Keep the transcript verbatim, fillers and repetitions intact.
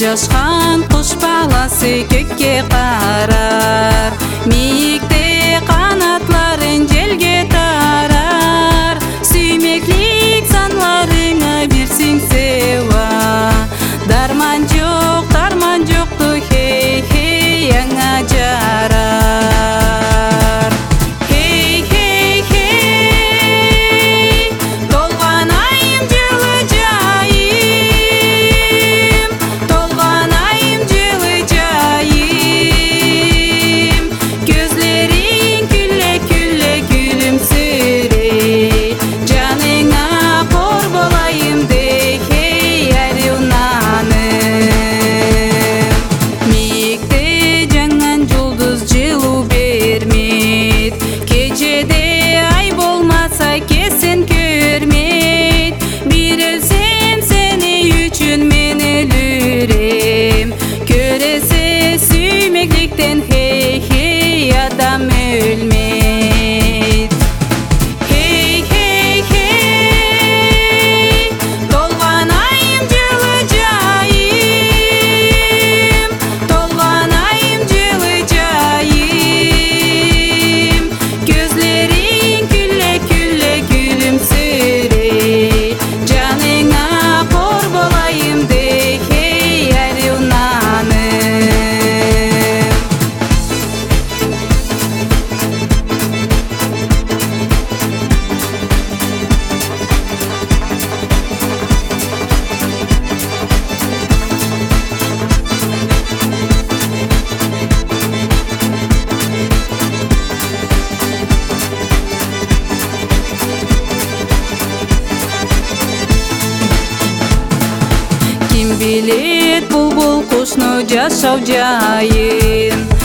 жашкан куш баласы көккө карар, мийикте канатларын желге тарар. Сүймеклик санларыңа бирсиң сева, дарман жок, дарман жокту хей хей аңа жарар. Хей хей хей, толган айым жылы жайым, толган айым жылы жайым, көзлөрүң күлө күлө күлүмсүрөй, жаныңа кор болайым дейт хей арюнаным. Мийикте жаңан жулдуз жылуу бермейт, кечеде ай болмаса кесин көрмейт. Бир өлсөм сени үчүн мен өлүрөм, көрөсө сүймекликтен хей хей адам өлмейт. Хей хей хей, толган айым жылы жайым, толган айым жылы жайым, көзлөрүң күлө күлө күлүмсүрөй, жаныңа кор болайым дейт хей арюнаным. Ким билет булбул кушну жашоо жайын,